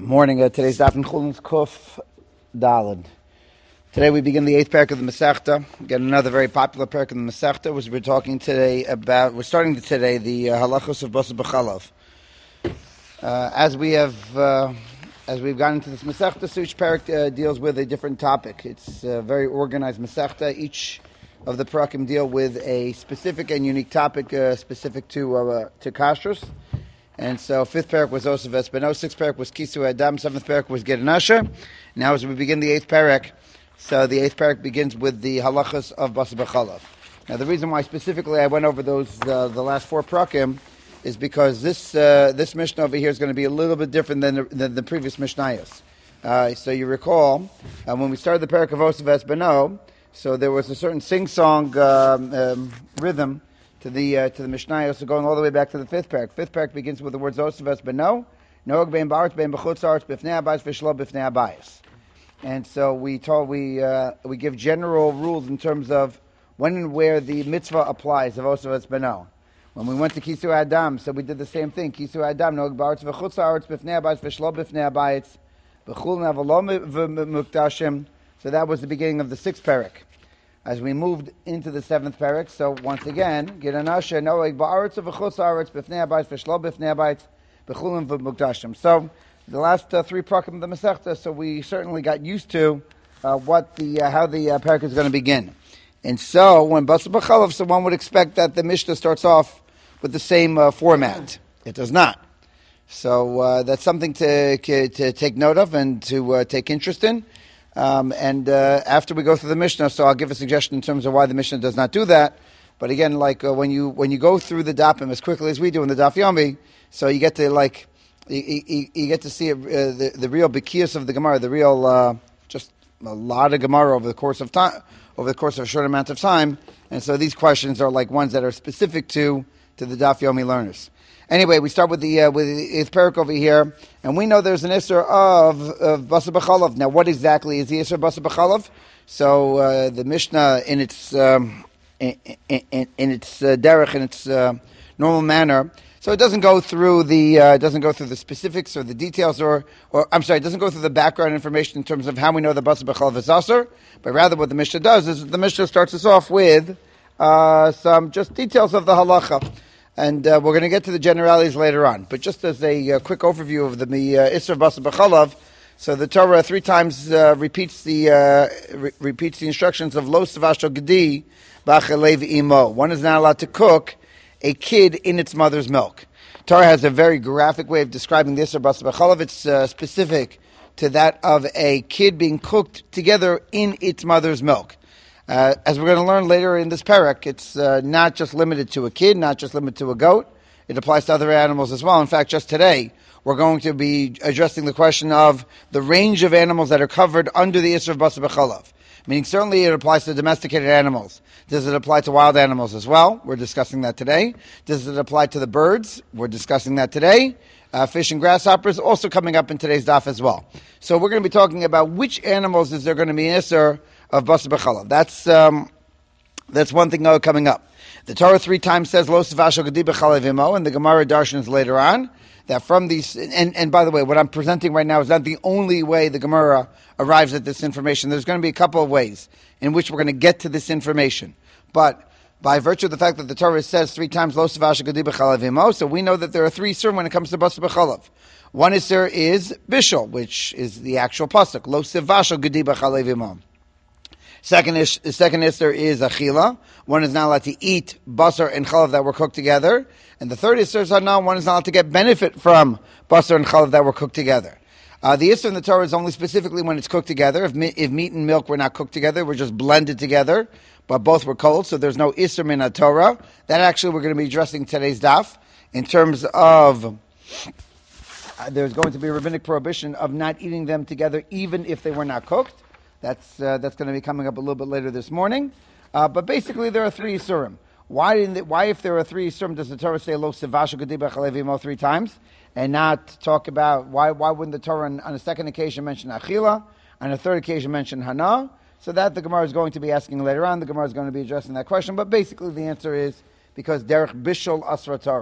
Morning. Today's daf in Chulin Kuf Daled. Today we begin the 8th parak of the Masechta. Again, another very popular parak of the Masechta, which we're talking today about. We're starting today the halachos of Basar B'chalav. As we've gotten into this Masechta, so each parak deals with a different topic. It's a very organized Masechta. Each of the parakim deal with a specific and unique topic specific to kashrus. And so, 5th parak was Osav Espeno, 6th parak was Kisu Adam, 7th parak was Gedinasha. Now, as we begin the 8th parak, so the 8th parak begins with the halachas of Basar B'chalav. Now, the reason why specifically I went over those the last 4 parakim is because this Mishnah over here is going to be a little bit different than the previous Mishnayos. So you recall when we started the parak of Osav Espeno, so there was a certain sing-song rhythm to the Mishnah, so going all the way back to the 5th parak. 5th parak begins with the words Osav Espeno, Noag bein ba'aretz bein b'chutz haaretz b'fnei habayis v'shlo b'fnei habayis. And so we give general rules in terms of when and where the mitzvah applies of Osav Espeno. When we went to Kisu Adam, so we did the same thing. Kisu Adam, Noag ba'aretz v'chutz haaretz b'fnei habayis v'shlo b'fnei habayis v'chul navalo v'muktashim. So that was the beginning of the 6th parak. As we moved into the 7th parak, so once again, Gidanasha Noeg Ba'aretz of V'chutz Haaretz B'fnei Habayis V'shlo B'fnei Habayis B'chulim V'mukdashim. So the last 3 parakim of the Masechta, so we certainly got used to how the parak is going to begin. And so when Basar B'chalav, so one would expect that the Mishnah starts off with the same format. It does not. So that's something to take note of and to take interest in. After we go through the Mishnah, so I'll give a suggestion in terms of why the Mishnah does not do that. But again, like when you go through the dapim as quickly as we do in the Daf Yomi, so you get to you get to see the real bekias of the Gemara, the real just a lot of Gemara over the course of time, over the course of a short amount of time. And so these questions are like ones that are specific to the Daf Yomi learners. Anyway, we start with the 8th parak over here, and we know there's an Isser of Basar B'chalav. Now, what exactly is the Isser of Basar B'chalav? So the Mishnah, in its derech, in its normal manner, so it doesn't go through the specifics or the details, or I'm sorry, it doesn't go through the background information in terms of how we know the Basar B'chalav is Asur, but rather what the Mishnah does is the Mishnah starts us off with some just details of the halacha. And we're going to get to the generalities later on. But just as a quick overview of the Isser of Basar B'chalav, so the Torah 3 times repeats the instructions of Lo Savasho Gedi B'achalev Imo. One is not allowed to cook a kid in its mother's milk. Torah has a very graphic way of describing the Isser of Basar B'chalav. It's specific to that of a kid being cooked together in its mother's milk. As we're going to learn later in this parak, it's not just limited to a kid, not just limited to a goat. It applies to other animals as well. In fact, just today, we're going to be addressing the question of the range of animals that are covered under the Isser of Basar B'chalav. Meaning, certainly it applies to domesticated animals. Does it apply to wild animals as well? We're discussing that today. Does it apply to the birds? We're discussing that today. Fish and grasshoppers also coming up in today's daf as well. So we're going to be talking about which animals is there going to be an Isser of Basar B'chalav. That's one thing coming up. The Torah 3 times says Lo Savasho Gedi B'chalav Imo, and the Gemara darshans later on that from these. And by the way, what I'm presenting right now is not the only way the Gemara arrives at this information. There's going to be a couple of ways in which we're going to get to this information. But by virtue of the fact that the Torah says 3 times Lo Savasho Gedi B'chalav Imo, so we know that there are 3 Isser when it comes to Basar B'chalav. One Isser is Bishul, which is the actual pasuk Lo Savasho Gedi B'chalav Imo. Second Isser is Achila. One is not allowed to eat basar and chalav that were cooked together. And the third Isser is Hana. One is not allowed to get benefit from basar and chalav that were cooked together. The Isser in the Torah is only specifically when it's cooked together. If meat and milk were not cooked together, we're just blended together, but both were cold, so there's no Isser min Torah. That actually we're going to be addressing today's daf in terms of there's going to be a rabbinic prohibition of not eating them together even if they were not cooked. That's going to be coming up a little bit later this morning. But basically, there are 3 Isurim. Why, if there are 3 Isurim, does the Torah say Lo Savasho Gedi B'chalav Imo 3 times, and not talk about why wouldn't the Torah on a second occasion mention Achila, on a third occasion mention Hana? So that the Gemara is going to be asking later on. The Gemara is going to be addressing that question. But basically, the answer is because Derech Bishul Asra Torah.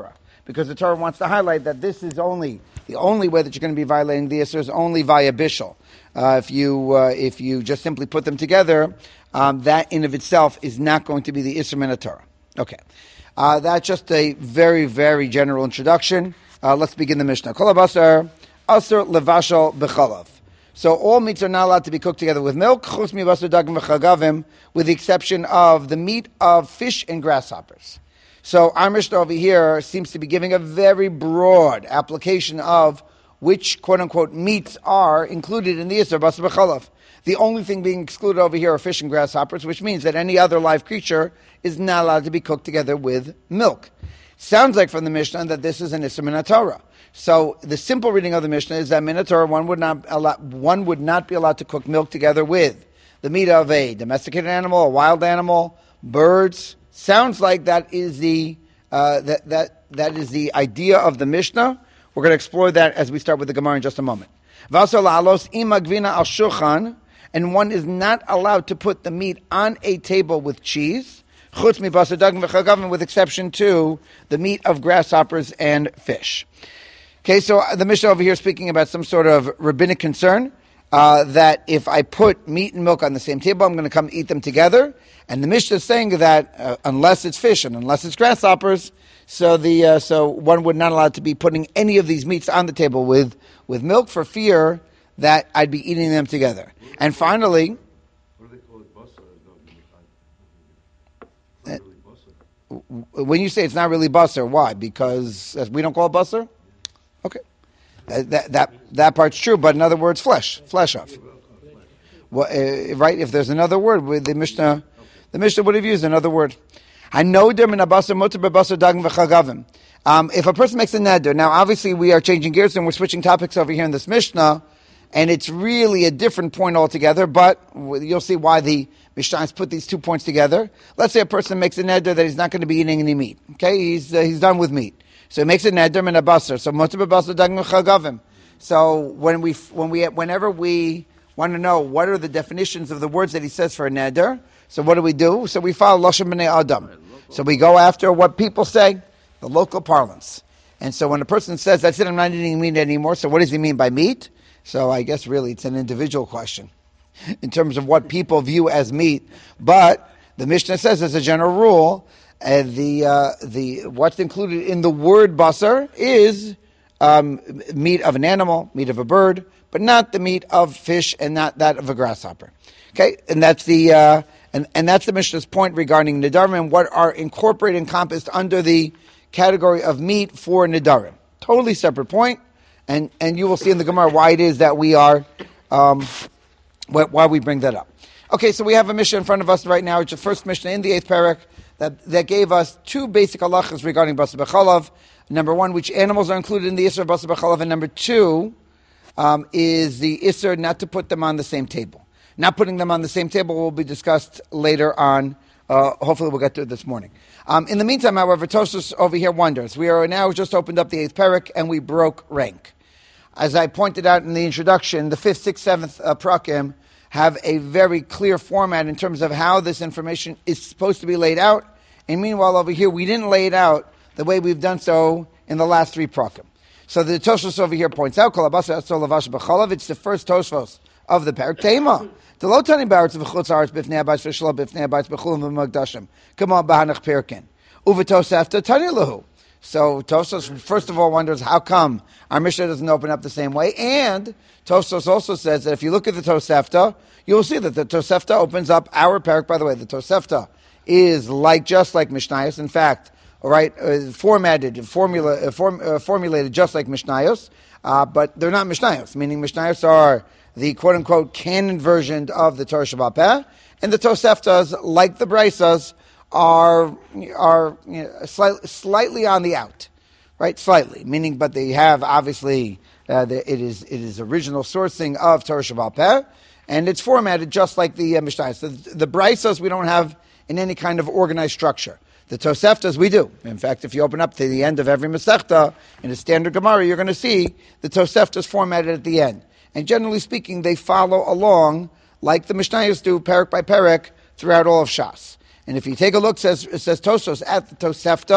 because the Torah wants to highlight that this is the only way that you're going to be violating the Isser is only via bishul. If you just simply put them together, that in of itself is not going to be the Isser min Torah. Okay. That's just a very, very general introduction. Let's begin the Mishnah. Kol basar asur levashal b'chalav. So all meats are not allowed to be cooked together with milk, chutz mi basar dagim v'chagavim, with the exception of the meat of fish and grasshoppers. So our Mishnah over here seems to be giving a very broad application of which quote-unquote meats are included in the Isser basar b'chalav. The only thing being excluded over here are fish and grasshoppers, which means that any other live creature is not allowed to be cooked together with milk. Sounds like from the Mishnah that this is an Isser min Torah. So the simple reading of the Mishnah is that min Torah one would not be allowed to cook milk together with the meat of a domesticated animal, a wild animal, birds. Sounds like that is the that is the idea of the Mishnah. We're going to explore that as we start with the Gemara in just a moment. Vasal alos imagvina al shulchan, and one is not allowed to put the meat on a table with cheese. Chutz mi basar dagim v'chagavim, with exception to the meat of grasshoppers and fish. Okay, so the Mishnah over here is speaking about some sort of rabbinic concern that if I put meat and milk on the same table, I'm going to come eat them together. And the Mishnah is saying that unless it's fish and unless it's grasshoppers, so one would not allowed to be putting any of these meats on the table with milk for fear that I'd be eating them together. And finally, what do they call it? Basar? when you say it's not really basar, why? Because we don't call it basar? Okay, that part's true, but in other words, flesh of. Well, right? If there's another word, with the Mishnah would have used another word. If a person makes a neder, now obviously we are changing gears and we're switching topics over here in this Mishnah, and it's really a different point altogether, but you'll see why the Mishnah has put these 2 points together. Let's say a person makes a neder that he's not going to be eating any meat. Okay, he's done with meat. So he makes a neder min a basar. So motzeh b'basar dagim v'chagavim. So whenever we want to know what are the definitions of the words that he says for a neder, so what do? So we follow lashon b'nei adam. So we go after what people say, the local parlance. And so when a person says, "That's it, I'm not eating meat anymore," so what does he mean by meat? So I guess really it's an individual question in terms of what people view as meat. But the Mishnah says, as a general rule, the what's included in the word basar is meat of an animal, meat of a bird, but not the meat of fish and not that of a grasshopper. Okay, and that's the and that's the Mishnah's point regarding nidarim and what are incorporated, encompassed under the category of meat for nidarim. Totally separate point, and you will see in the Gemara why it is that we are why we bring that up. Okay, so we have a Mishnah in front of us right now. It's the first Mishnah in the 8th parak that gave us 2 basic halachas regarding basar b'chalav. Number 1, which animals are included in the Isser of basar b'chalav, and number 2 is the Isser not to put them on the same table. Not putting them on the same table will be discussed later on. Hopefully we'll get to it this morning. In the meantime, however, Tosfos over here wonders. We are now just opened up the 8th parak and we broke rank. As I pointed out in the introduction, the 5th, 6th, 7th prakim have a very clear format in terms of how this information is supposed to be laid out. And meanwhile, over here, we didn't lay it out the way we've done so in the last 3 prakim. So the Tosfos over here points out, it's the first Tosfos of the parak. Tema. The lotani barats of chutz haaretz b'fnei abayis v'shalom b'fnei abayis b'chulim v'magdashim. Come on, b'hanach pirkin. Uvetosefta tani lahu. So Tosfos first of all wonders how come our Mishnah doesn't open up the same way, and Tosfos also says that if you look at the Tosefta, you'll see that the Tosefta opens up our parak. By the way, the Tosefta is just like Mishnayos. In fact, all right, formulated just like Mishnayos, but they're not Mishnayos. Meaning Mishnayos are the quote-unquote canon version of the Torah Sheba'al Peh, and the Toseftas, like the Braisas, are slightly on the out, right? Slightly, meaning, but they have obviously it is original sourcing of Torah Sheba'al Peh, and it's formatted just like the Mishnayos. The Braisas we don't have in any kind of organized structure. The Toseftas we do. In fact, if you open up to the end of every Masechta in a standard Gemara, you're going to see the Toseftas formatted at the end. And generally speaking, they follow along like the Mishnayos do, parak by parak, throughout all of Shas. And if you take a look, it says Tosfos at the Tosefta,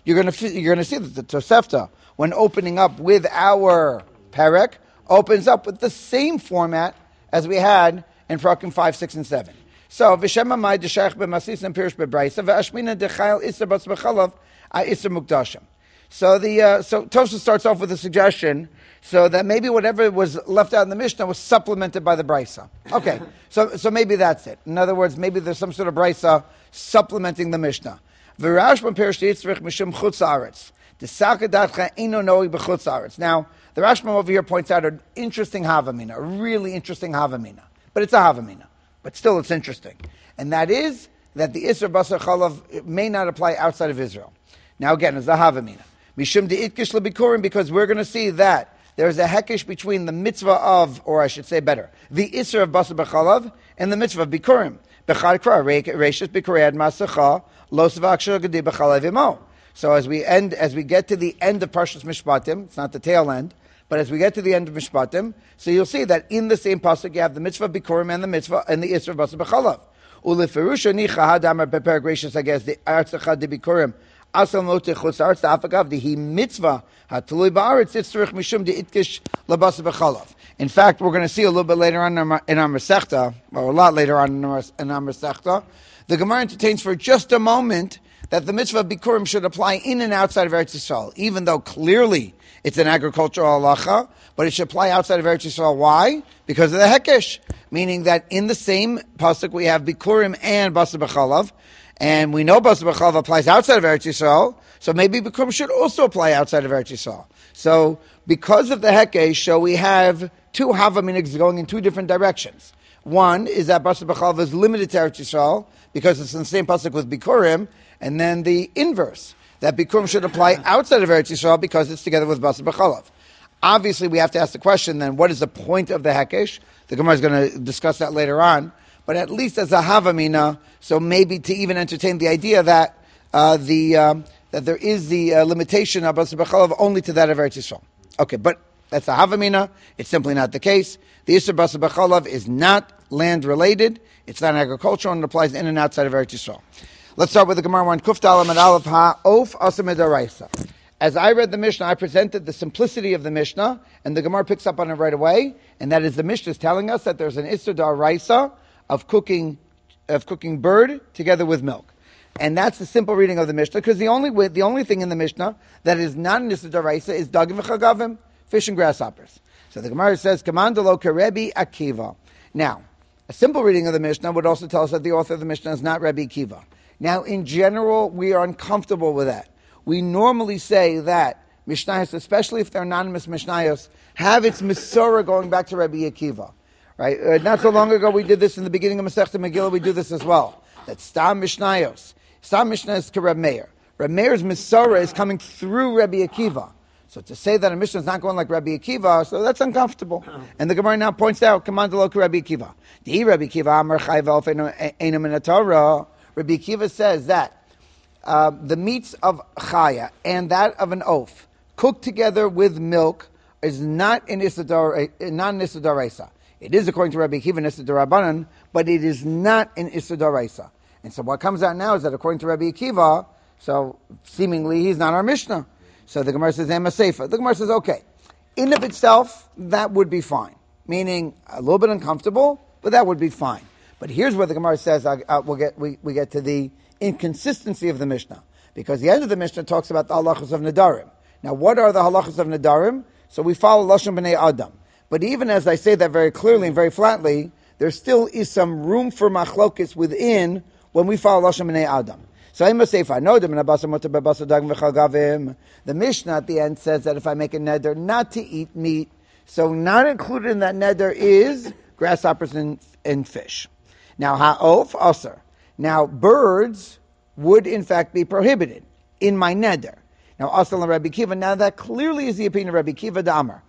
you're going to see that the Tosefta, when opening up with our Perek, opens up with the same format as we had in Prakim 5, 6, and 7. So, V'shema mai d'shayach b'masis and pirish b'braisa, v'ashmina d'chayil isser bas b'chalav isser mukdashim. So Tosfos starts off with a suggestion, so that maybe whatever was left out in the Mishnah was supplemented by the Brisa. Okay, so maybe that's it. In other words, maybe there's some sort of Brisa supplementing the Mishnah. V'rashbam pirish yitzrich mishum chutz haaretz. D'sakadatcha ino noig b'chutz haaretz. Now, the Rashbam over here points out an interesting Havamina, a really interesting Havamina. But it's a Havamina. But still it's interesting. And that is that the Isser Basar Chalav may not apply outside of Israel. Now again, it's a Havamina. Mishum de'itkish lebikurim, because we're going to see that there's a hekish between the mitzvah of, or I should say better, the Isser of Basar B'chalav and the mitzvah of Bikurim. B'chad kra, reishis bikurei ad masacha, los v'akshar gedi b'chalav imo. So as we get to the end of Parshas Mishpatim, it's not the tail end, but as we get to the end of Mishpatim, so you'll see that in the same pasuk you have the mitzvah of Bikurim and the mitzvah and the Isser of Basar B'chalav. Uleferusha nicha hadamar beper gracious, I guess, the artzacha de Bikurim asal note chutz haaretz da'afagav the he mitzvah hatului ba'aretz itzrich mishum de itkish labasar B'chalav. In fact, we're going to see a little bit later on in our Masechta, or a lot later on in our Masechta, the Gemara entertains for just a moment that the mitzvah of Bikurim should apply in and outside of Eretz Yisrael, even though clearly it's an agricultural halacha, but it should apply outside of Eretz Yisrael. Why? Because of the Hekesh, meaning that in the same pasuk we have Bikurim and Basar B'chalav, and we know Basar B'chalav applies outside of Eretz Yisrael, so maybe Bikurim should also apply outside of Eretz Yisrael. So because of the Hekesh, so we have two Havaminigs going in two different directions. One is that Basar B'chalav is limited to Eretz Yisrael because it's in the same pasuk with Bikurim, and then the inverse, that Bikurim should apply outside of Eretz Yisrael because it's together with Basar B'chalav. Obviously, we have to ask the question then, what is the point of the Hekesh? The Gemara is going to discuss that later on, but at least as a Havamina, so maybe to even entertain the idea that that there is the limitation of Basar B'chalav only to that of Eretz Yisrael. Okay, but that's a Havamina. It's simply not the case. The Isser Basar B'chalav is not land related. It's not agricultural, and it applies in and outside of Eretz Yisrael. Let's start with the Gemara 1. Kuftalam and Aleph Ha-Of Asa Midaraisa. As I read the Mishnah, I presented the simplicity of the Mishnah, and the Gemara picks up on it right away, and that is the Mishnah is telling us that there's an Isser Daraisa of cooking bird together with milk. And that's the simple reading of the Mishnah, because the only thing in the Mishnah that is not an Isser Daraisa is Dagim v'Chagavim, fish and grasshoppers. So the Gemara says, Kamandalo Karebi Akiva. Now, a simple reading of the Mishnah would also tell us that the author of the Mishnah is not Rabbi Akiva. Now, in general, we are uncomfortable with that. We normally say that Mishnayos, especially if they're anonymous Mishnayos, have its Mesorah going back to Rabbi Akiva. Right? Not so long ago, we did this in the beginning of Masechta Megillah, we do this as well. That Stam Mishnayos. Stam Mishnah is to Reb Meir. Reb Meir's Mesorah is coming through Rabbi Akiva. So to say that a Mishnah is not going like Rabbi Akiva, so that's uncomfortable. And the Gemara now points out, Command Rabbi Akiva. The Rabbi Akiva, Amar Chayv Einam in Torah. Rabbi Akiva says that the meats of chaya and that of an oaf cooked together with milk is not an Issa Daraisa. It is according to Rabbi Akiva an Issa Darabanan, but it is not an Issa Daraisa. And so what comes out now is that according to Rabbi Akiva, so seemingly he's not our Mishnah. So the Gemara says Ema Seifa. The Gemara says okay, in of itself that would be fine, meaning a little bit uncomfortable, but that would be fine. But here's where the Gemara says we get to the inconsistency of the Mishnah, because the end of the Mishnah talks about the halachas of Nadarim. Now, what are the halachas of Nadarim? So we follow Lashon B'nai Adam. But even as I say that very clearly and very flatly, there still is some room for machlokes within when we follow Lashon B'nai Adam. So I must say, if I know them, the Mishnah at the end says that if I make a neder not to eat meat, so not included in that neder is grasshoppers and fish. Now, ha'of aser. Now, birds would in fact be prohibited in my neder. Now, asal and Rabbi Kiva. Now, that clearly is the opinion of Rabbi Kiva Damar.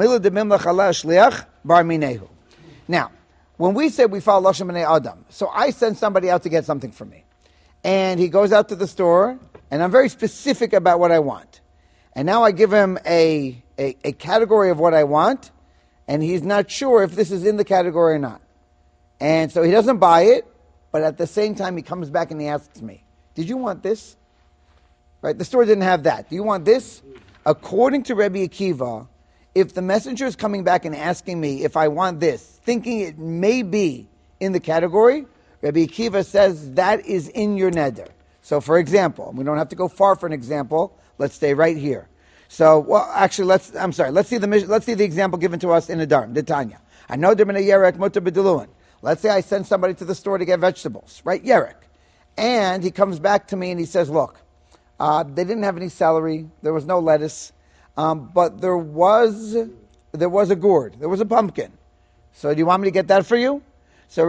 Now, when we say we follow Lashon B'nai Adam, so I send somebody out to get something from me, and he goes out to the store, and I'm very specific about what I want, and now I give him a category of what I want, and he's not sure if this is in the category or not. And so he doesn't buy it, but at the same time he comes back and he asks me, did you want this? Right? The store didn't have that. Do you want this? According to Rabbi Akiva, if the messenger is coming back and asking me if I want this, thinking it may be in the category, Rabbi Akiva says that is in your neder. So, for example, we don't have to go far for an example. Let's stay right here. So, well, actually, let's see the example given to us in Adarim, the Tanya. I know they're in a yerek mutar b'diluin. Let's say I send somebody to the store to get vegetables, right? Yerek, and he comes back to me and he says, "Look, they didn't have any celery. There was no lettuce, but there was a gourd. There was a pumpkin. So, do you want me to get that for you?" So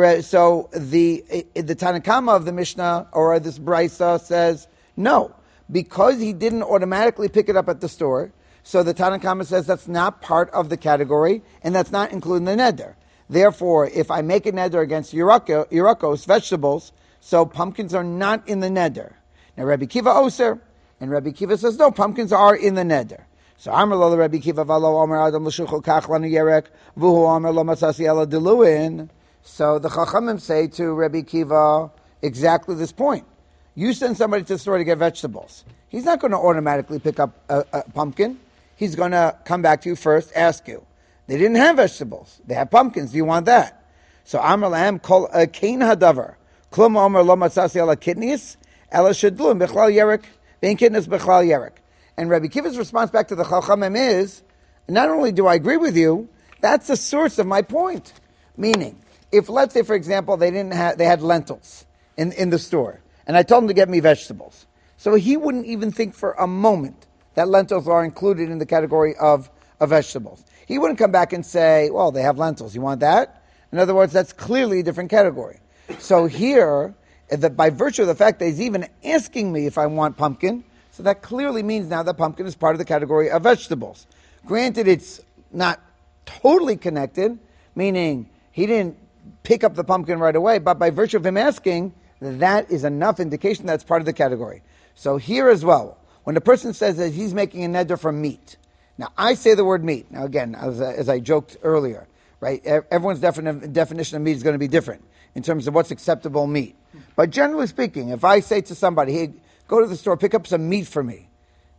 the Tanakama of the Mishnah or this Brisa says no, because he didn't automatically pick it up at the store. So the Tanakama says that's not part of the category and that's not included in the neder. Therefore, if I make a neder against Yerakos, vegetables, so pumpkins are not in the neder. Now Rabbi Kiva Oser, and Rabbi Kiva says no, pumpkins are in the neder. So Amar lo Rabbi Kiva v'lo Amar Adam l'shuchol kach lanu yerek v'hu Amar lo matzasi ela diluin. So the Chachamim say to Rabbi Kiva exactly this point. You send somebody to the store to get vegetables. He's not going to automatically pick up a pumpkin. He's going to come back to you first, ask you. They didn't have vegetables. They had pumpkins. Do you want that? So Amar lahem kol kain hadavar. Klum Amar lo matzasi ela kidneys ela shedlum bechlal yerek vein kidneys bechlal yerek. And Rabbi Kiva's response back to the Chachamim is, not only do I agree with you, that's the source of my point. Meaning, if let's say, for example, they had lentils in the store, and I told them to get me vegetables, so he wouldn't even think for a moment that lentils are included in the category of vegetables. He wouldn't come back and say, well, they have lentils, you want that? In other words, that's clearly a different category. So here, by virtue of the fact that he's even asking me if I want pumpkin, so that clearly means now that pumpkin is part of the category of vegetables. Granted, it's not totally connected, meaning he didn't pick up the pumpkin right away, but by virtue of him asking, that is enough indication that's part of the category. So here as well, when the person says that he's making a neder from meat, now I say the word meat. Now again, as I joked earlier, right? Everyone's definition of meat is going to be different in terms of what's acceptable meat. But generally speaking, if I say to somebody, hey, go to the store, pick up some meat for me,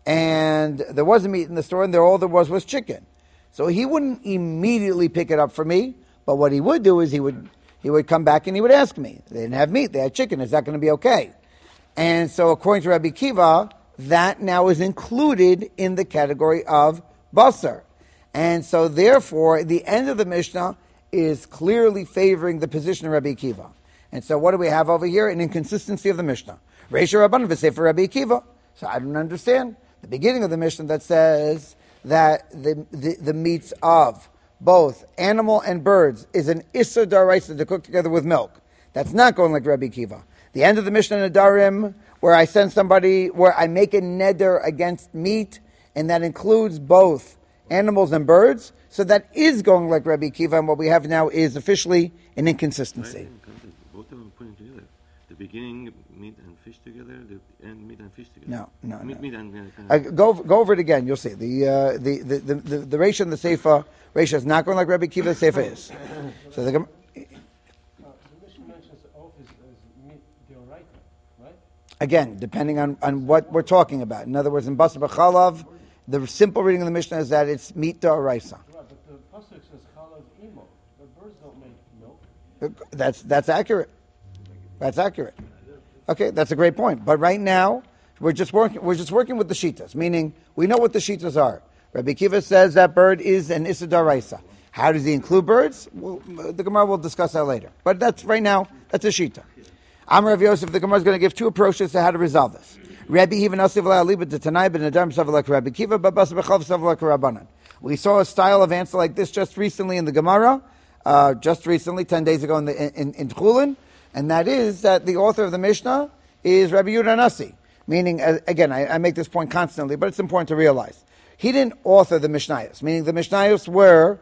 and there wasn't meat in the store, and all there was chicken. So he wouldn't immediately pick it up for me, but what he would do is he would come back and he would ask me. They didn't have meat, they had chicken, is that going to be okay? And so according to Rabbi Kiva, that now is included in the category of basar. And so therefore, the end of the Mishnah is clearly favoring the position of Rabbi Kiva. And so what do we have over here? An inconsistency of the Mishnah. Reisha Rabbanan v'sefer Rabbi Kiva. So I don't understand the beginning of the Mishnah that says that the meats of both animal and birds is an Issa Daraisa to cook together with milk. That's not going like Rabbi Kiva. The end of the Mishnah in Adarim, where I send somebody, where I make a neder against meat, and that includes both animals and birds, so that is going like Rabbi Kiva, and what we have now is officially an inconsistency. Both of them putting together. The beginning, meat and fish together, the end, meat and fish together. No. Meat and go over it again. You'll see the Reisha and the Seifa. Reisha is not going like Rabbi Kiva. The Seifa is. So the Mishnah mentions oath as meat deoraita, right? Again, depending on what we're talking about. In other words, in Basar B'chalav, the simple reading of the Mishnah is that it's meat deoraisa. Right, but the pasuk says chalav imo. The birds don't make milk. That's accurate. That's accurate. Okay, that's a great point. But right now, we're just working with the shitas, meaning we know what the shitas are. Rabbi Kiva says that bird is an Issa Daraisa. How does he include birds? Well, the Gemara will discuss that later. But that's right now, that's a shita. Amar Rav Yosef, the Gemara is going to give two approaches to how to resolve this. Rabbi even asiv la'alibah to Tanai ben Adam savalak Rabbi Kiva, but bas b'chav savalak Rabbanan. We saw a style of answer like this just recently in the Gemara, 10 days ago in Chulin. And that is that the author of the Mishnah is Rabbi Yehuda Nasi. Meaning, again, I make this point constantly, but it's important to realize. He didn't author the Mishnayos, meaning the Mishnayos were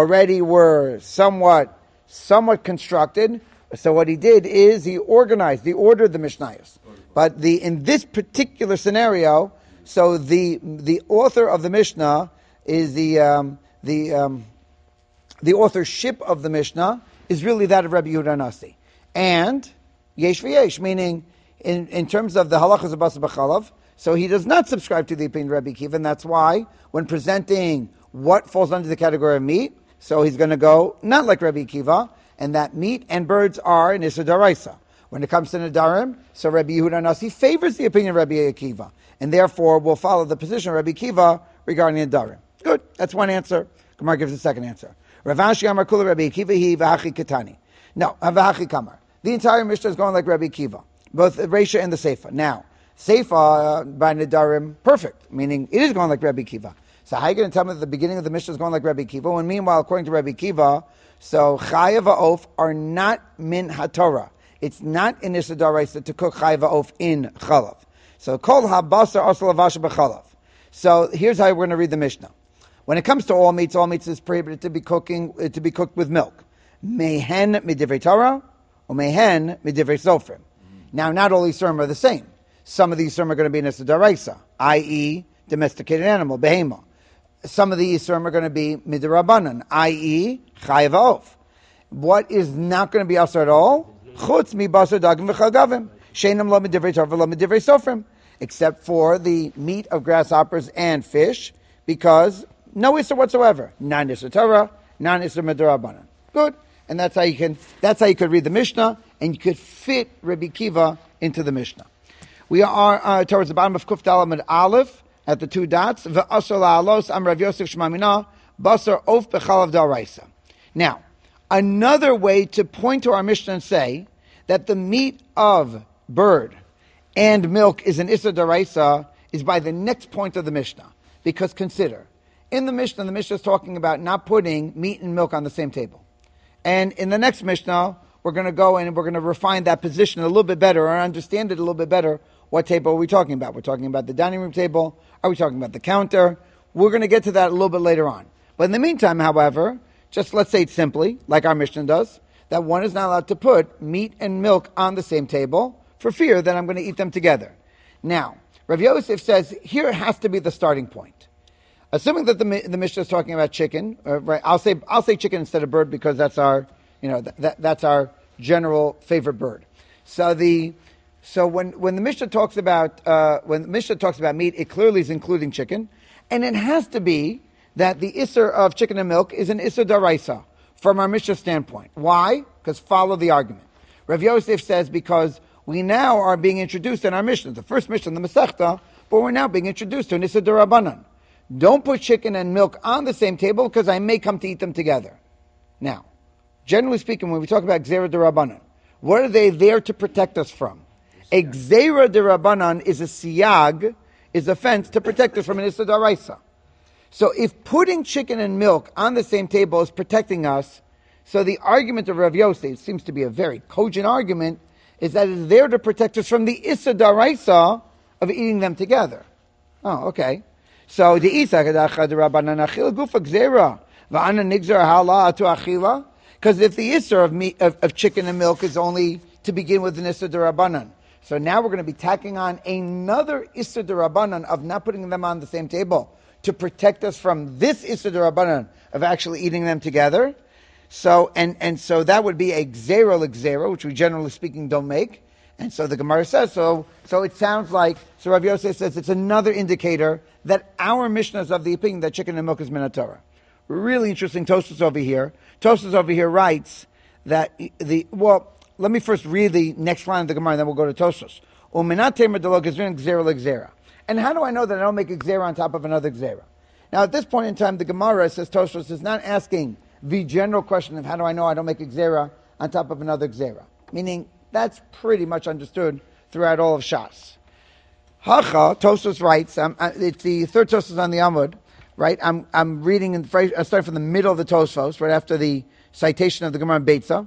somewhat constructed. So what he did is he ordered the Mishnayos. But in this particular scenario, so the author of the Mishnah is the authorship of the Mishnah is really that of Rabbi Yehuda Nasi. And yesh v'yesh, meaning in terms of the halachas of Basar B'chalav, So he does not subscribe to the opinion of Rabbi Akiva, and that's why when presenting what falls under the category of meat, so he's going to go not like Rabbi Akiva, and that meat and birds are an Issa Daraisa. When it comes to Nadarim, so Rabbi Yehuda Nasi favors the opinion of Rabbi Akiva, and therefore will follow the position of Rabbi Akiva regarding Nadarim. Good, that's one answer. Gemara gives the second answer. Rav Ashi Amar Kula Rabbi Akiva hi v'hachi katani. No, v'hachi kamar. The entire Mishnah is going like Rabbi Akiva, both the Reisha and the Seifa. Now, Seifa by Nadarim, perfect, meaning it is going like Rabbi Akiva. So how are you going to tell me that the beginning of the Mishnah is going like Rabbi Akiva, when meanwhile, according to Rabbi Akiva, so Chayav Ha'of are not min HaTorah. It's not in Issa D'Oraisa to cook Chayav Ha'of in Chalav. So Kol HaBasar Asal Avasha B'Chalav. So here's how we're going to read the Mishnah. When it comes to all meats is prohibited to be cooked with milk. Mehen midivrei Torah, or mehen midivrei Sofrim. Now, not all Yisurim are the same. Some of the Yisurim are going to be in Issa D'Oraisa, i.e., domesticated animal, behema. Some of the Yisurim are going to be midirabanan, i.e., chayav ha'of. What is not going to be asur at all? Chutz mi basar dagim v'chalgavim. Sheinam lo midivrei Torah v'lo midivrei Sofrim. Except for the meat of grasshoppers and fish, because no Isser whatsoever. Non-Isser Torah, non-Isser midirabanan. Good. And that's how you could read the Mishnah, and you could fit Rabbi Akiva into the Mishnah. We are towards the bottom of Kuf Dalet Aleph at the two dots. V'asar la'alos am Rav Yosef Shmamina basar of b'chalav d'oraisa. Now, another way to point to our Mishnah and say that the meat of bird and milk is an Issa d'oraisa is by the next point of the Mishnah. Because consider, in the Mishnah is talking about not putting meat and milk on the same table. And in the next Mishnah, we're going to go and we're going to refine that position a little bit better, or understand it a little bit better. What table are we talking about? We're talking about the dining room table. Are we talking about the counter? We're going to get to that a little bit later on. But in the meantime, however, just let's say it simply, like our Mishnah does, that one is not allowed to put meat and milk on the same table for fear that I'm going to eat them together. Now, Rav Yosef says here has to be the starting point. Assuming that the Mishnah is talking about chicken, right? I'll say chicken instead of bird because that's our, that's our general favorite bird. So when the Mishnah talks about meat, it clearly is including chicken, and it has to be that the Isser of chicken and milk is an Isser D'Oraisa from our Mishnah standpoint. Why? Because follow the argument. Rav Yosef says because we now are being introduced in our Mishnah, the first Mishnah in the Masechta, but we're now being introduced to an Isser D'Rabanan. Don't put chicken and milk on the same table because I may come to eat them together. Now, generally speaking, when we talk about Gzera D'Rabanan, what are they there to protect us from? A Gzera D'Rabanan is a siyag, is a fence to protect us from an Issa D'Oraisa. So if putting chicken and milk on the same table is protecting us, so the argument of Rav Yosef seems to be a very cogent argument, is that it's there to protect us from the Issa D'Oraisa of eating them together. Oh, okay. So the Isa D'Rabanan Achil Gufa Gzera V'ana Nigzer Hala Atu Achila, because if the Isser of meat of chicken and milk is only to begin with an Isser D'Rabanan, so now we're going to be tacking on another Isser D'Rabanan of not putting them on the same table to protect us from this Isser D'Rabanan of actually eating them together. So and so that would be a Gzera L'Gzera, which we generally speaking don't make. And so the Gemara says so. So it sounds like, so Rav Yosef says it's another indicator that our Mishnah is of the opinion that chicken and milk is min haTorah. Really interesting Tosfos over here. Tosfos over here writes that let me first read the next line of the Gemara, and then we'll go to Tosfos. And how do I know that I don't make a Gzera on top of another Gzera? Now at this point in time, the Gemara, says Tosfos, is not asking the general question of how do I know I don't make a Gzera on top of another Gzera. Meaning, that's pretty much understood throughout all of Shas. Hacha, Tosfos writes, it's the third Tosfos on the Amud, right? I'm reading, I start from the middle of the Tosfos, right after the citation of the Gemara in Beitza.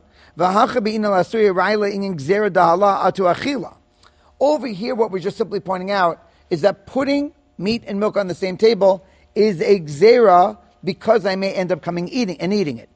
Over here, what we're just simply pointing out is that putting meat and milk on the same table is a Gzera because I may end up eating it.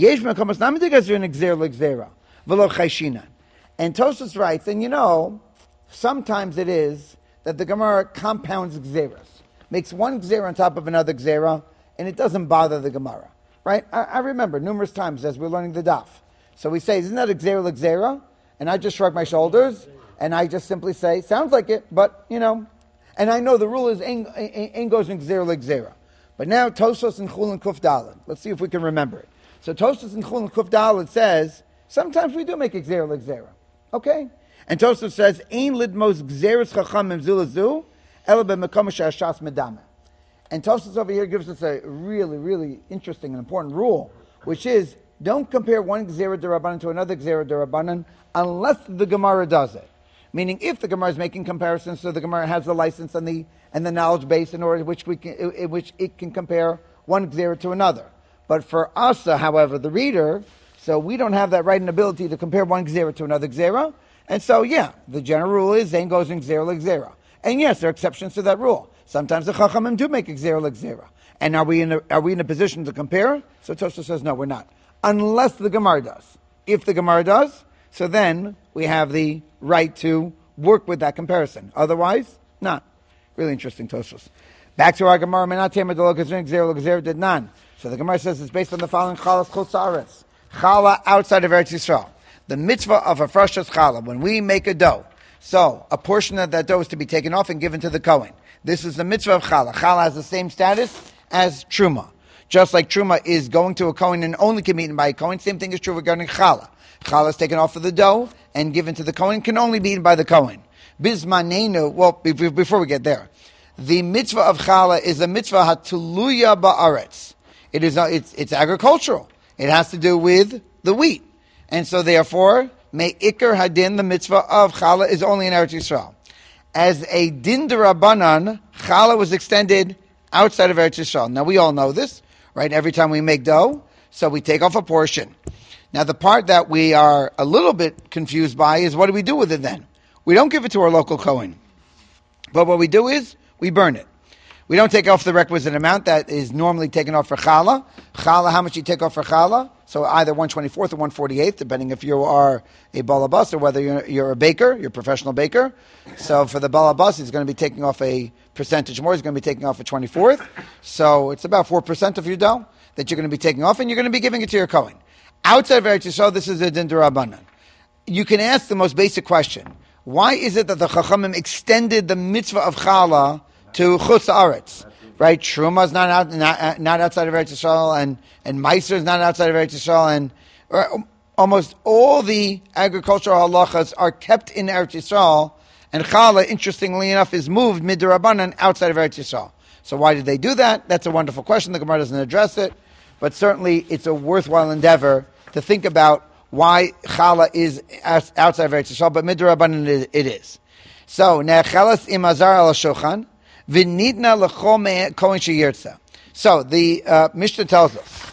And Tosfos writes, and sometimes it is that the Gemara compounds Gzeras, makes one Gzera on top of another Gzera, and it doesn't bother the Gemara, right? I remember numerous times as we're learning the Daf. So we say, isn't that a Gzera L'Gzera? And I just shrug my shoulders, and I just simply say, sounds like it, but, And I know the rule is ein goes in gzera legzera. But now Tosfos and Chulin Kuf Daled. Let's see if we can remember it. So Tosfos and Chulin Kuf Daled says sometimes we do make gzera legzera. Okay, and Tosfos says ein lidmos gzeras chachamim zulazu ela b'mekom she'ashas medama. And Tosfos over here gives us a really, really interesting and important rule, which is don't compare one gzera derabanan to another gzera derabanan unless the Gemara does it. Meaning, if the Gemara is making comparisons, so the Gemara has the license and the knowledge base in order which it can compare one gzera to another. But for us, however, the reader, so we don't have that right and ability to compare one gzera to another gzera. And so, yeah, the general rule is zayin goes in gzera legzera. And yes, there are exceptions to that rule. Sometimes the Chachamim do make gzera legzera. And are we in a position to compare? So Tosfos says, no, we're not. Unless the Gemara does. If the Gemara does, so then we have the right to work with that comparison. Otherwise, not. Really interesting, Tosfos. Back to our Gemara, did none. So the Gemara says it's based on the following chalas chutz haaretz. Chala outside of Eretz Yisrael. The mitzvah of a freshas chala, when we make a dough, so a portion of that dough is to be taken off and given to the Kohen. This is the mitzvah of chala. Chala has the same status as truma. Just like truma is going to a Kohen and only can be eaten by a Kohen, same thing is true regarding chala. Chala is taken off of the dough and given to the Kohen, can only be eaten by the Kohen. Bismanenu, well, before we get there, the mitzvah of chala is a mitzvah hatuluya ba'aretz. It's agricultural. It has to do with the wheat. And so therefore, may ikar hadin, the mitzvah of chala, is only in Eretz Yisrael. As a din derabanan, chala was extended outside of Eretz Yisrael. Now we all know this, right? Every time we make dough, so we take off a portion. Now the part that we are a little bit confused by is what do we do with it then? We don't give it to our local Kohen. But what we do is, we burn it. We don't take off the requisite amount that is normally taken off for challah. Challah, how much you take off for challah? So either 1/24 or 1/48, depending if you are a balabas or whether you're a baker, you're a professional baker. So for the balabas, he's going to be taking off a percentage more. He's going to be taking off a 24th. So it's about 4% of your dough that you're going to be taking off, and you're going to be giving it to your Kohen. Outside of Eretz Yisrael, this is a din d'Rabbanan. You can ask the most basic question. Why is it that the Chachamim extended the mitzvah of challah to chutz haaretz? Right? Truma is not outside of Eretz Yisrael, and Meiser is not outside of Eretz Yisrael, and almost all the agricultural halachas are kept in Eretz Yisrael, and challah, interestingly enough, is moved mid-Rabbanan outside of Eretz Yisrael. So why did they do that? That's a wonderful question. The Gemara doesn't address it, but certainly it's a worthwhile endeavor to think about why challah is outside of Eretz Yisrael, but mid-Rabbanan it is. So, ne'achelas imazar al shochan, v'nidna l'chol kohen sheyirtza. So, the Mishnah tells us.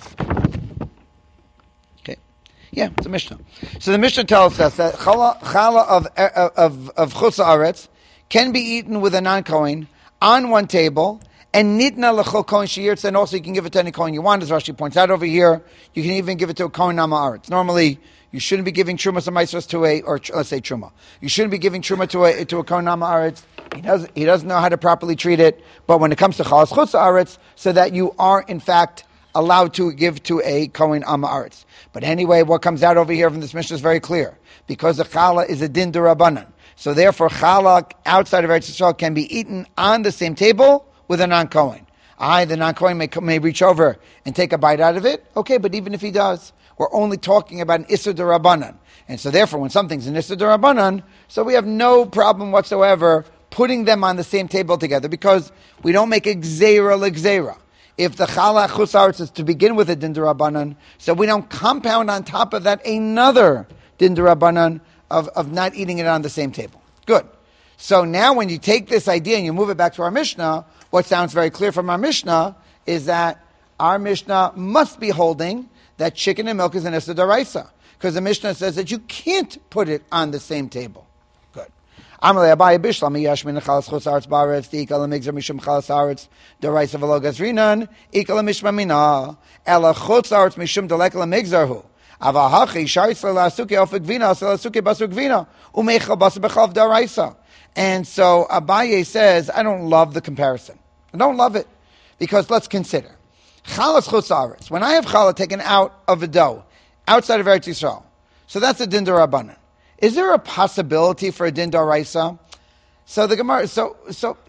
Okay. Yeah, it's a Mishnah. So the Mishnah tells us that challah of chutz haaretz can be eaten with a non-kohen on one table, and nidna l'chol kohen sheyirtza, and also you can give it to any kohen you want, as Rashi points out over here. You can even give it to a kohen am haaretz. Normally, you shouldn't be giving truma and maisros to let's say truma. You shouldn't be giving truma to a kohen am haaretz. He doesn't know how to properly treat it. But when it comes to chalas chutz haaretz, so that you are in fact allowed to give to a kohen am haaretz. But anyway, what comes out over here from this Mishnah is very clear, because the challah is a din d'Rabbanan. So therefore, challah outside of Eretz Yisrael can be eaten on the same table with a non-kohen. The non-kohen may reach over and take a bite out of it. Okay, but even if he does, we're only talking about an Issur d'Rabbanan. And so therefore, when something's an Issur d'Rabbanan, so we have no problem whatsoever putting them on the same table together, because we don't make a gzeira l'gzeira. If the challah chutz haaretz is to begin with a din d'Rabbanan, so we don't compound on top of that another din d'Rabbanan of not eating it on the same table. Good. So now when you take this idea and you move it back to our Mishnah, what sounds very clear from our Mishnah is that our Mishnah must be holding that chicken and milk is an issur d'oraisa, because the Mishnah says that you can't put it on the same table. Good. Amalei Abaye Bishlam Yashmin Chalas Chutz Haaretz Baaretz Ikal Migzar Mishum Chalas Haaretz D'oraisa V'lo Gazrinan Ikal Mishma Mina Ela Chutz Haaretz Mishum Delekal Migzarhu Avahachi Sharitz LaSuke Ofik Vina LaSuke Basuk Vina Umeichal Basuk B'Chav D'oraisa. And so Abaye says, I don't love the comparison. I don't love it, because let's consider Chalas Chutz Haaretz. When I have challah taken out of a dough outside of Eretz Yisrael, so that's a din d'Rabbanan. Is there a possibility for a din d'oraisa? So the Gemara, so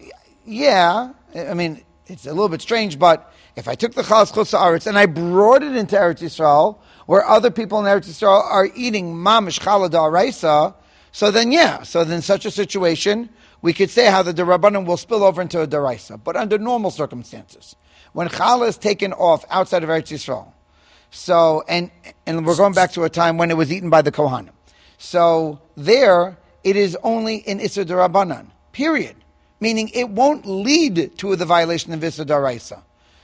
yeah, I mean, it's a little bit strange, but if I took the chalas chutz haaretz and I brought it into Eretz Yisrael, where other people in Eretz Yisrael are eating mamish challah da'araisa, so then such a situation, we could say how the derabanan will spill over into a daraisa, but under normal circumstances. When challah is taken off outside of Eretz Yisrael, so, and we're going back to a time when it was eaten by the Kohanim. So there, it is only in Issa Darabanan, period. Meaning it won't lead to the violation of Issa Daraisa.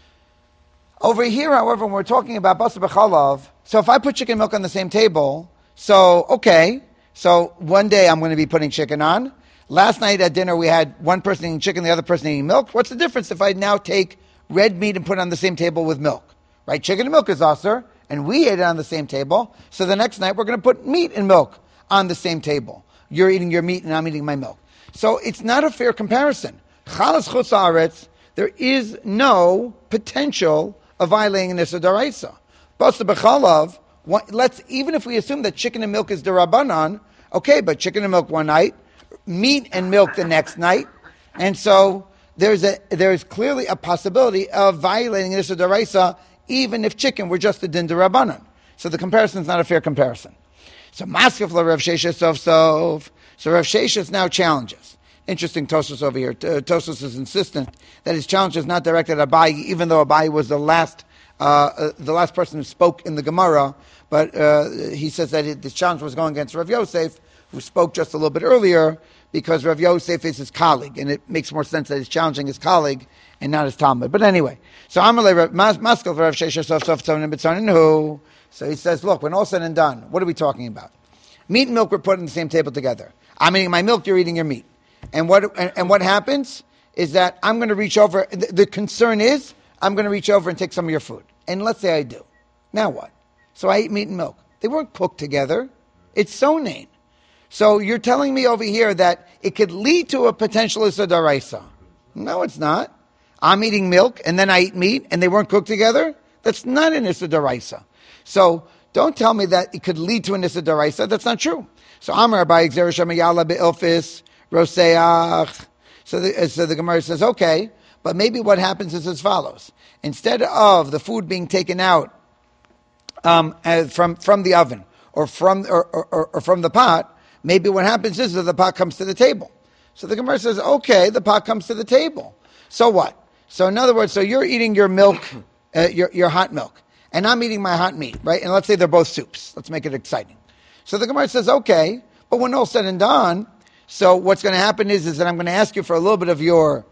Over here, however, when we're talking about Basar B'chalav, so if I put chicken milk on the same table, so one day I'm going to be putting chicken on. Last night at dinner we had one person eating chicken, the other person eating milk. What's the difference if I now take red meat and put it on the same table with milk? Right? Chicken and milk is aser, and we ate it on the same table. So the next night we're going to put meat and milk on the same table. You're eating your meat and I'm eating my milk. So it's not a fair comparison. Chalas chutz haaretz, there is no potential of violating an issa daraisa. Basar b'chalav, even if we assume that chicken and milk is derabanan, okay, but chicken and milk one night, meat and milk the next night, and so there is clearly a possibility of violating an issa daraisa even if chicken were just a din derabanan. So the comparison is not a fair comparison. So Maskef la Rav Sheshes sof. So Rav Sheshes now challenges. Interesting Tosfos over here. Tosfos is insistent that his challenge is not directed at Abaye, even though Abaye was the last person who spoke in the Gemara. But he says that this challenge was going against Rav Yosef, who spoke just a little bit earlier, because Rav Yosef is his colleague, and it makes more sense that he's challenging his colleague and not his Talmud. But anyway, so Amalei Maskal Rav Sheshes sof who. So he says, look, when all said and done, what are we talking about? Meat and milk were put on the same table together. I'm eating my milk, you're eating your meat. And what happens is that I'm going to reach over, the concern is, I'm going to reach over and take some of your food. And let's say I do. Now what? So I eat meat and milk. They weren't cooked together. It's sonain. So you're telling me over here that it could lead to a potential issa daraisa. No, it's not. I'm eating milk and then I eat meat and they weren't cooked together. That's not an issa daraisa. So don't tell me that it could lead to an issa daraisa. That's not true. So Amar Abaye Gzera Shemayala be'ilfis roseach. So the Gemara says, okay, but maybe what happens is as follows: instead of the food being taken out from the oven or from the pot, maybe what happens is that the pot comes to the table. So the Gemara says, okay, the pot comes to the table. So what? So in other words, so you're eating your milk, your hot milk, and I'm eating my hot meat, right? And let's say they're both soups. Let's make it exciting. So the Gemara says, okay, but when all said and done, so what's going to happen is that I'm going to ask you for a little bit of your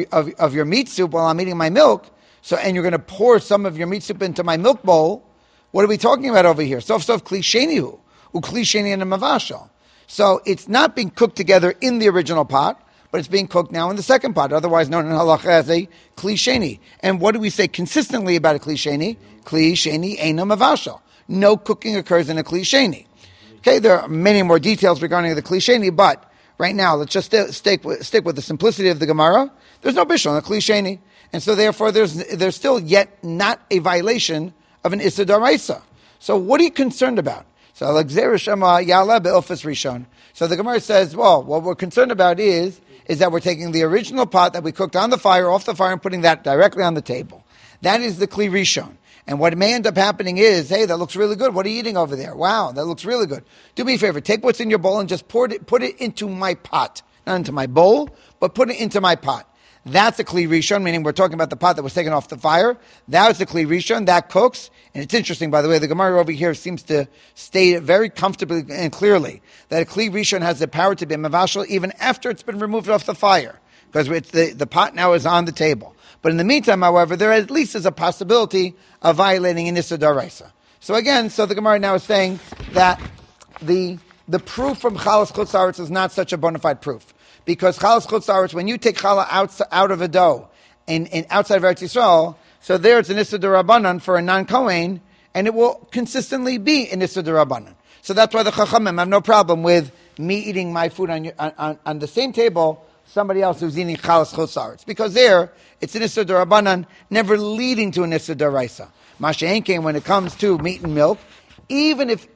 meat soup while I'm eating my milk. So, and you're going to pour some of your meat soup into my milk bowl. What are we talking about over here? Sof kli sheni ukli sheni and a mavashal. So it's not being cooked together in the original pot, but it's being cooked now in the second pot, otherwise known in halacha as a kli sheni. And what do we say consistently about a kli sheni? Kli sheni eina mavashal. No cooking occurs in a kli sheni. Okay, there are many more details regarding the kli sheni, but right now, let's just stick with the simplicity of the Gemara. There's no bishul on the kli sheni, and so therefore there's still yet not a violation of an issa daraisa. So what are you concerned about? So Gzera Shema Yala be'ilfis rishon. So the Gemara says, well, what we're concerned about is that we're taking the original pot that we cooked on the fire, off the fire, and putting that directly on the table. That is the kli rishon. And what may end up happening is, hey, that looks really good. What are you eating over there? Wow, that looks really good. Do me a favor, take what's in your bowl and just put it into my pot. Not into my bowl, but put it into my pot. That's a kli rishon, meaning we're talking about the pot that was taken off the fire. That's a kli rishon, that cooks. And it's interesting, by the way, the Gemara over here seems to state very comfortably and clearly that a kli rishon has the power to be mavashal even after it's been removed off the fire, because the pot now is on the table. But in the meantime, however, there at least is a possibility of violating an issa daraisa. So again, the Gemara now is saying that the proof from chalas chutz haaretz is not such a bona fide proof. Because chalas chutz haaretz, when you take challah out of a dough in outside of Eretz Yisrael, so there it's an issa derabanan for a non-kohen, and it will consistently be an issa derabanan. So that's why the chachamim have no problem with me eating my food on the same table, somebody else who's eating chalas chutz haaretz, because there it's an issa derabanan, never leading to an issa deraisa. Masha came when it comes to meat and milk, even if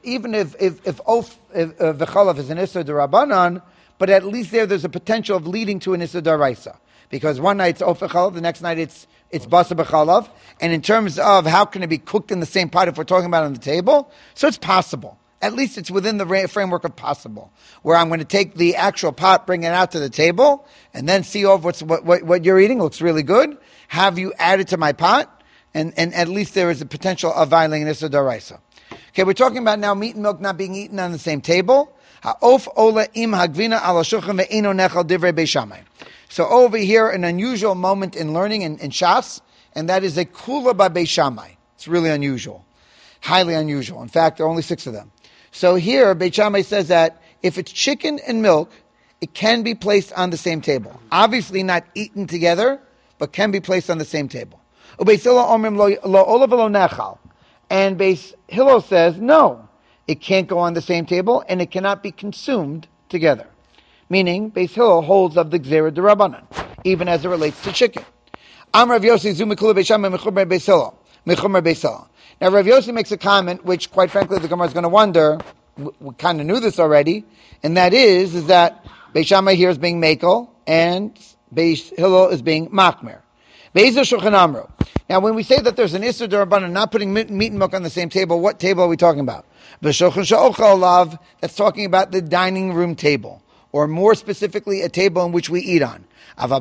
v'chalav is an issa derabanan, but at least there's a potential of leading to an issa deraisa. because one night it's of b'chalav, the next night it's basa b'chalav. And in terms of how can it be cooked in the same pot if we're talking about it on the table, so it's possible. At least it's within the framework of possible, where I'm going to take the actual pot, bring it out to the table, and then see what you're eating looks really good. Have you add it to my pot, and at least there is a potential of violating Issa D'Oraisa. Okay, we're talking about now meat and milk not being eaten on the same table. Ha'of ola im hagvina ala shulchan ve'eno nechal divrei Beis Shammai. So over here, an unusual moment in learning in Shas, and that is a kula by Beis Shammai. It's really unusual, highly unusual. In fact, there are only 6 of them. So here, Beis Shammai says that if it's chicken and milk, it can be placed on the same table. Obviously not eaten together, but can be placed on the same table. Ubeis Hillel omrim lo ola v'lo nechal. And Beis Hillel says, no, it can't go on the same table, and it cannot be consumed together. Meaning, Beis Hillel holds of the Gzera D'Rabbanan, even as it relates to chicken. Am Rav Yossi zu mikula Beis Shammai mechumer Beis Hillel. Now, Rav Yossi makes a comment, which, quite frankly, the Gemara is going to wonder. We kind of knew this already, and that is that Beis Shammai here is being Mekel, and Beis Hillel is being Machmer. Now, when we say that there's an Isser D'Rabbanan not putting meat and milk on the same table, what table are we talking about? That's talking about the dining room table, or more specifically, a table in which we eat on. But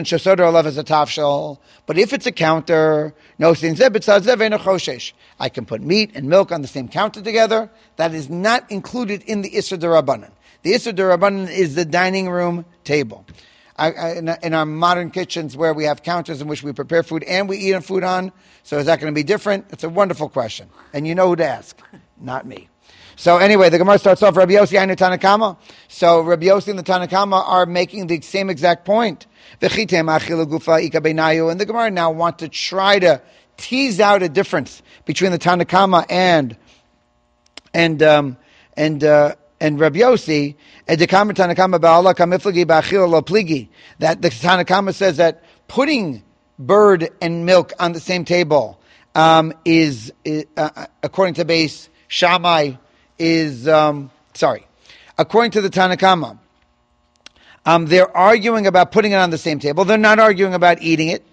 if it's a counter, I can put meat and milk on the same counter together. That is not included in the Isser D'Rabbanan. The Isser D'Rabbanan is the dining room table. In our modern kitchens where we have counters in which we prepare food and we eat food on, so is that going to be different? It's a wonderful question. And you know who to ask. Not me. So anyway, the Gemara starts off, Rabbi Yossi and Tanakama. So Rabbi Yossi and the Tanakama are making the same exact point. And the Gemara now want to try to tease out a difference between the Tanakama and Rabbi Yossi. That the Tanakama says that putting bird and milk on the same table is according to Beis Shammai, according to the Tanakama, they're arguing about putting it on the same table. They're not arguing about eating it.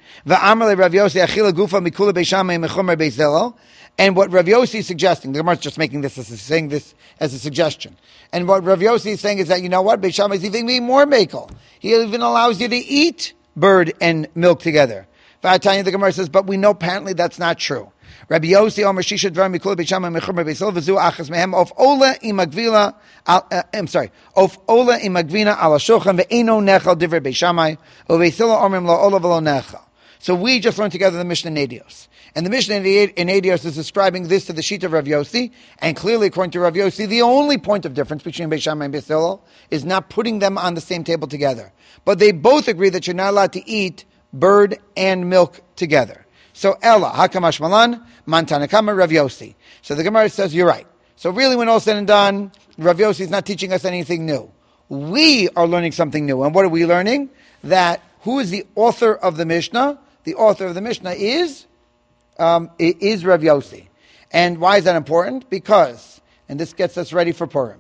And what Rav Yossi is suggesting, the Gemara is just saying this as a suggestion. And what Rav Yossi is saying is that, you know what, Beis Shammai is even being more mekel. He even allows you to eat bird and milk together. The Gemara says, but we know apparently that's not true. Rabbi Yossi Omer Shisha Dvarim Mikol Beis Shammai Mechumer Beis Hillel V'zu Achas Mehem of Ola Imagvila. Of Ola Imagvina Ala Shulchan Ve'eno Nechal Divrei Beis Shammai Uveis Hillel Omrim Lo Ola V'lo Nechal. So we just learned together the Mishnah in Edios. And the Mishnah in Edios is describing this to the sheet of Rav Yossi, and clearly according to Rav Yossi, the only point of difference between Beis Shammai and Beis Hillel is not putting them on the same table together. But they both agree that you're not allowed to eat bird and milk together. So Ella, Hakamash Malan, Mantanakama, Rav Yossi. So the Gemara says, you're right. So really when all said and done, Rav Yossi is not teaching us anything new. We are learning something new. And what are we learning? That who is the author of the Mishnah? The author of the Mishnah is Rav Yossi. And why is that important? Because, and this gets us ready for Purim.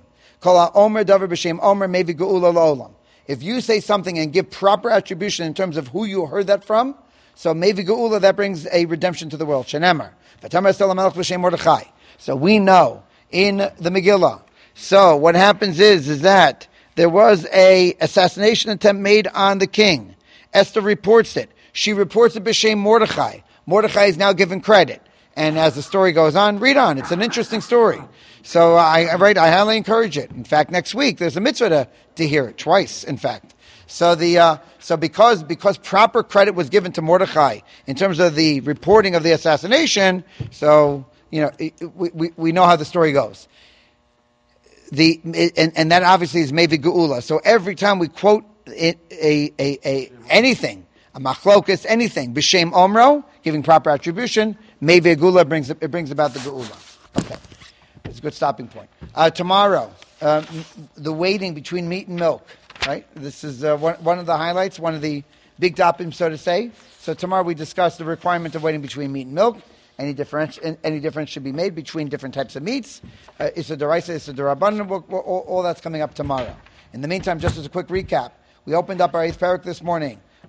If you say something and give proper attribution in terms of who you heard that from, so Mevi Geula, that brings a redemption to the world. Shenemar. So we know in the Megillah. So what happens is that there was a assassination attempt made on the king. Esther reports it. She reports it b'shem Mordechai. Mordechai is now given credit. And as the story goes on, read on. It's an interesting story. So I highly encourage it. In fact, next week there's a mitzvah to hear it twice. In fact, so because proper credit was given to Mordechai in terms of the reporting of the assassination, so we know how the story goes. And that obviously is Mevi Geula. So every time we quote anything, a machlokas, anything, b'shem omro, giving proper attribution, Mevi Geula brings about the Geula. Okay, it's a good stopping point. Tomorrow, the waiting between meat and milk. Right, this is one of the highlights, one of the big dapim, so to say. So tomorrow we discuss the requirement of waiting between meat and milk. Any difference should be made between different types of meats. Issa D'Oraisa, Issa D'Rabbanan, all that's coming up tomorrow. In the meantime, just as a quick recap, we opened up our 8th parak this morning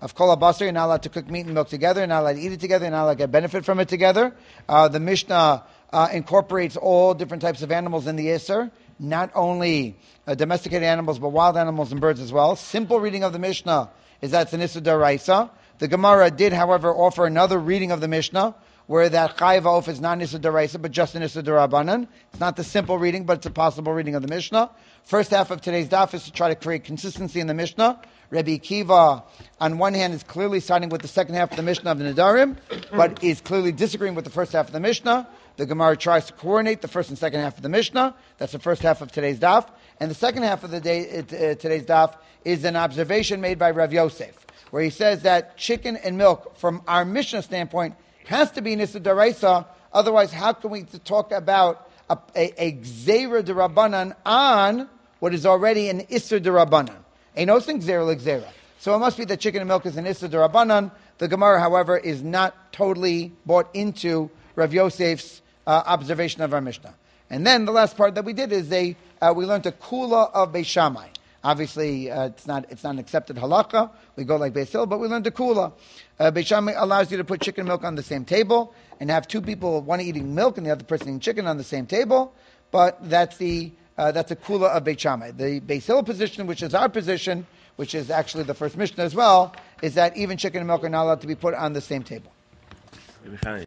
of kol basar. You're not allowed to cook meat and milk together. You're not allowed to eat it together. You're not allowed to get benefit from it together. The Mishnah incorporates all different types of animals in the Isser, not only domesticated animals, but wild animals and birds as well. Simple reading of the Mishnah is that it's an Isser Daraisa. The Gemara did, however, offer another reading of the Mishnah, where that Chayiv Ha'of is not Isser Daraisa, but just an Isser Darabanan. It's not the simple reading, but it's a possible reading of the Mishnah. First half of today's daf is to try to create consistency in the Mishnah. Rabbi Akiva, on one hand, is clearly siding with the second half of the Mishnah of the Nedarim, but is clearly disagreeing with the first half of the Mishnah. The Gemara tries to coordinate the first and second half of the Mishnah. That's the first half of today's daf. And the second half of the today's daf is an observation made by Rav Yosef, where he says that chicken and milk, from our Mishnah standpoint, has to be Nisa Daraisa. Otherwise, how can we talk about a Gzeira Derabanan on what is already an Isser Derabanan? Ain't no thing Gzeira l'Gzeira. So it must be that chicken and milk is an Isser Derabanan. The Gemara, however, is not totally bought into Rav Yosef's observation of our Mishnah. And then the last part that we did is we learned a kula of Beis Shammai. Obviously, it's not an accepted halacha. We go like Beis Hillel, but we learned a kula. Beis Shammai allows you to put chicken and milk on the same table and have two people, one eating milk and the other person eating chicken on the same table. But that's a kula of Beis Shammai. The Beis Hillel position, which is our position, which is actually the first Mishnah as well, is that even chicken and milk are not allowed to be put on the same table.